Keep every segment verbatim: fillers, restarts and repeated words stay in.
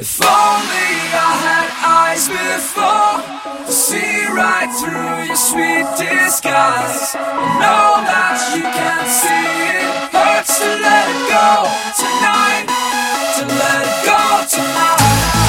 If only I had eyes before to see right through your sweet disguise. I know that you can't see it hurts to let it go tonight, to let it go tonight.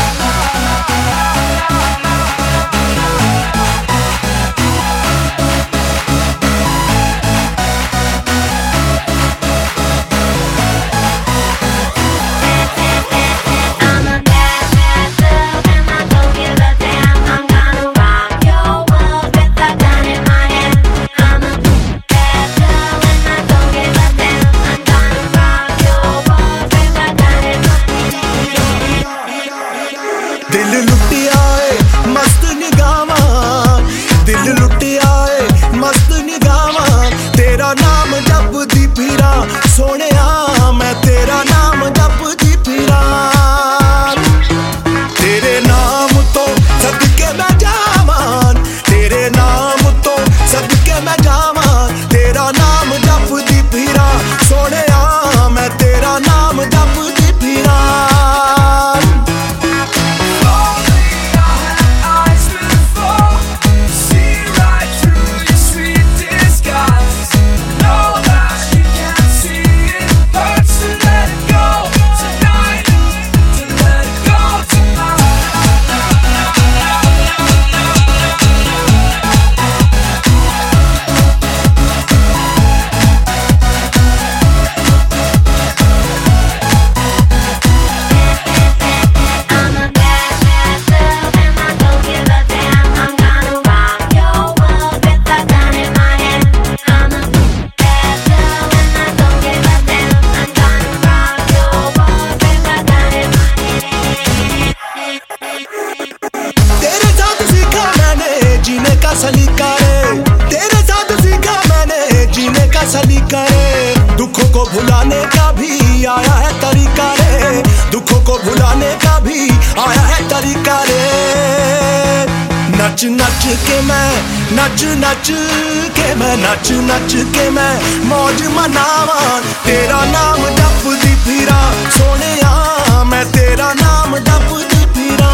दिल लुटिया ए मस्त निगावां, दिल लुटिया ए मस्त निगावां, तेरा नाम जपदी फिरा सोहणिया, मैं तेरा नाम जपदी फिरा। तेरे नाम तो सदके मैं जावां, तेरे नाम तो सदके मैं जावां, तेरा नाम जपदी फिरा सोहणिया, मैं तेरा नाम जपदी फिरा। सलीका रे, तेरे साथ सीखा मैंने जीने का सलीका रे, दुखों को भुलाने का भी आया है तरीका रे, दुखों को भुलाने का भी आया है तरीका रे। नच नच के मैं नच नच के मैं नच नच के मैं मौज मनावा, तेरा नाम जपदी फिरा सोहणिया, मैं तेरा नाम जपदी फिरा।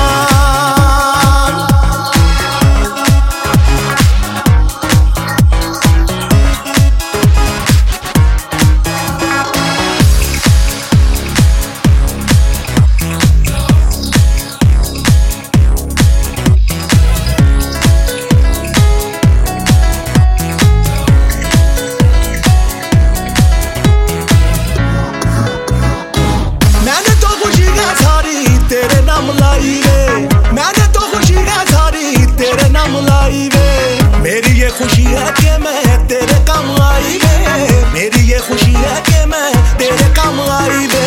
तेरे नाम लाई वे, मैंने तो खुशी है सारी तेरे नाम लाई वे, मेरी ये खुशी है कि मैं तेरे काम आई वे, मेरी ये खुशी है कि मैं तेरे काम आई वे।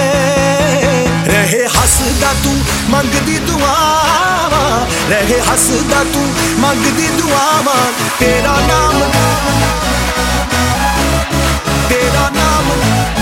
रहे हसदा तू मंगदी दुआवां, रहे हसदा तू मंगदी दुआवां, तेरा नाम तेरा नाम